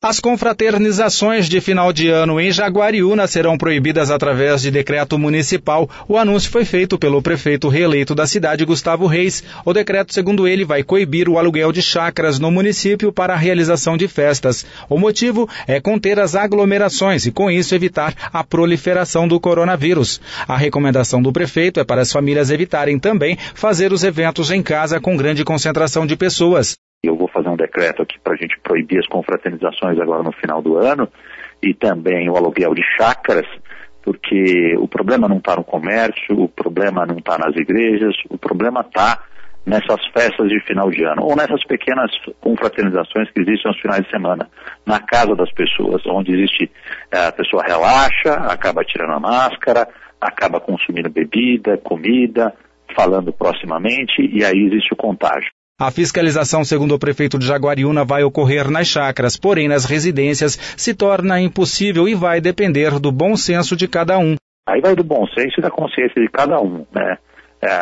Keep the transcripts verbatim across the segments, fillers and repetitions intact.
As confraternizações de final de ano em Jaguariúna serão proibidas através de decreto municipal. O anúncio foi feito pelo prefeito reeleito da cidade, Gustavo Reis. O decreto, segundo ele, vai coibir o aluguel de chácaras no município para a realização de festas. O motivo é conter as aglomerações e, com isso, evitar a proliferação do coronavírus. A recomendação do prefeito é para as famílias evitarem também fazer os eventos em casa com grande concentração de pessoas. Eu vou fazer um decreto aqui para a gente proibir as confraternizações agora no final do ano e também o aluguel de chácaras, porque o problema não está no comércio, o problema não está nas igrejas, o problema está nessas festas de final de ano, ou nessas pequenas confraternizações que existem aos finais de semana, na casa das pessoas, onde existe, a pessoa relaxa, acaba tirando a máscara, acaba consumindo bebida, comida, falando proximamente, e aí existe o contágio. A fiscalização, segundo o prefeito de Jaguariúna, vai ocorrer nas chácaras, porém nas residências se torna impossível e vai depender do bom senso de cada um. Aí vai do bom senso e da consciência de cada um, né? É,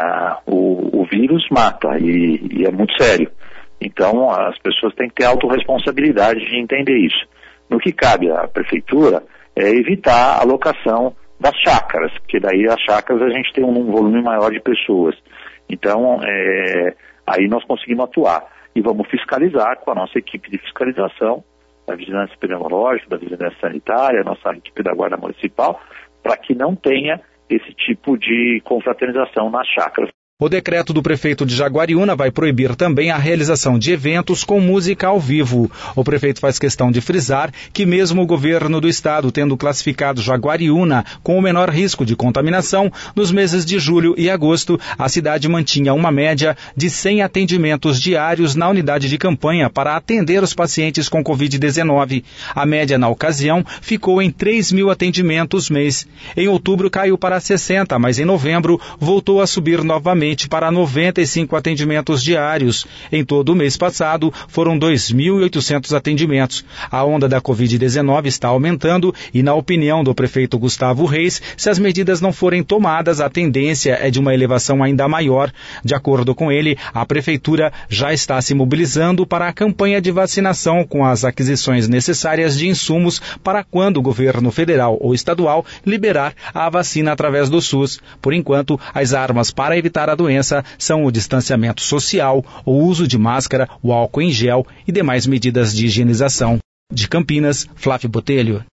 o, o vírus mata e, e é muito sério. Então as pessoas têm que ter autorresponsabilidade de entender isso. No que cabe à prefeitura é evitar a alocação das chácaras, porque daí as chácaras a gente tem um volume maior de pessoas. Então, é... aí nós conseguimos atuar e vamos fiscalizar com a nossa equipe de fiscalização, da vigilância epidemiológica, da vigilância sanitária, a nossa equipe da Guarda Municipal, para que não tenha esse tipo de confraternização nas chácaras. O decreto do prefeito de Jaguariúna vai proibir também a realização de eventos com música ao vivo. O prefeito faz questão de frisar que mesmo o governo do estado tendo classificado Jaguariúna com o menor risco de contaminação, nos meses de julho e agosto, a cidade mantinha uma média de cem atendimentos diários na unidade de campanha para atender os pacientes com covid dezenove. A média na ocasião ficou em três mil atendimentos mês. Em outubro caiu para sessenta, mas em novembro voltou a subir novamente para noventa e cinco atendimentos diários. Em todo o mês passado, foram dois mil e oitocentos atendimentos. A onda da covid dezenove está aumentando e, na opinião do prefeito Gustavo Reis, se as medidas não forem tomadas, a tendência é de uma elevação ainda maior. De acordo com ele, a prefeitura já está se mobilizando para a campanha de vacinação com as aquisições necessárias de insumos para quando o governo federal ou estadual liberar a vacina através do SUS. Por enquanto, as armas para evitar a doença são o distanciamento social, o uso de máscara, o álcool em gel e demais medidas de higienização. De Campinas, Flávio Botelho.